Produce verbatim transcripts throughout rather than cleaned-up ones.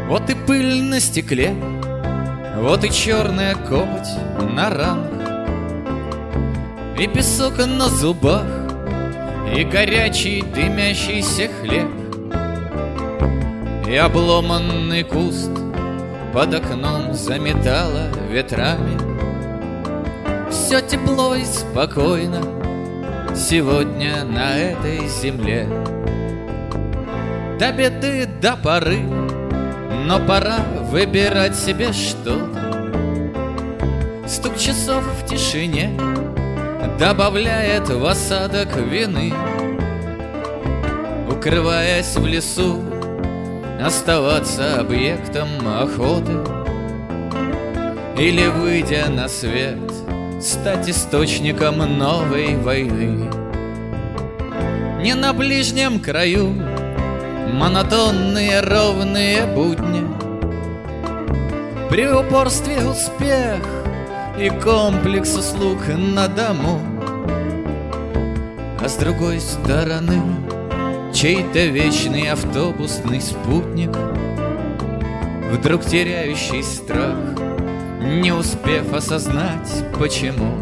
Вот и пыль на стекле, вот и черная копоть на ранах, и песок на зубах, и горячий дымящийся хлеб, и обломанный куст под окном заметало ветрами. Все тепло и спокойно сегодня на этой земле. До беды, до поры, но пора выбирать себе что-то. Стук часов в тишине добавляет в осадок вины. Укрываясь в лесу, оставаться объектом охоты, или, выйдя на свет, стать источником новой войны. Не на ближнем краю монотонные ровные будни, при упорстве успех и комплекс услуг на дому, а с другой стороны чей-то вечный автобусный спутник, вдруг теряющий страх, не успев осознать почему.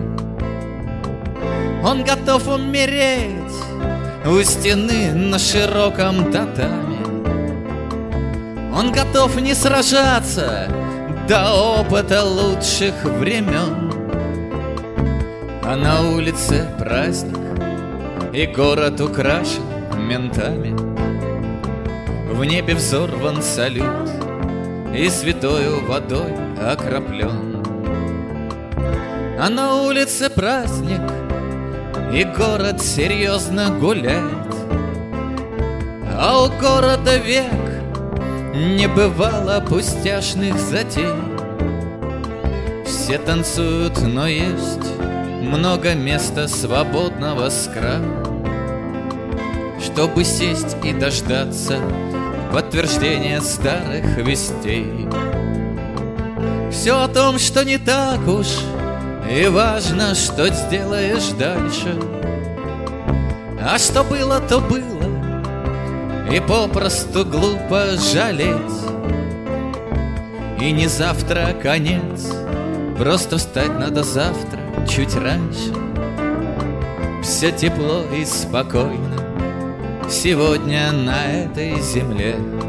Он готов умереть у стены на широком татами. Он готов не сражаться до опыта лучших времен. А на улице праздник, и город украшен ментами. В небе взорван салют, и святою водой окроплен. А на улице праздник, и город серьезно гуляет. А у города век не бывало пустяшных затей. Все танцуют, но есть много места свободного с краю, чтобы сесть и дождаться подтверждения старых вестей. Все о том, что не так уж и важно, что сделаешь дальше. А что было, то было, и попросту глупо жалеть. И не завтра конец, просто встать надо завтра чуть раньше. Все тепло и спокойно сегодня на этой земле.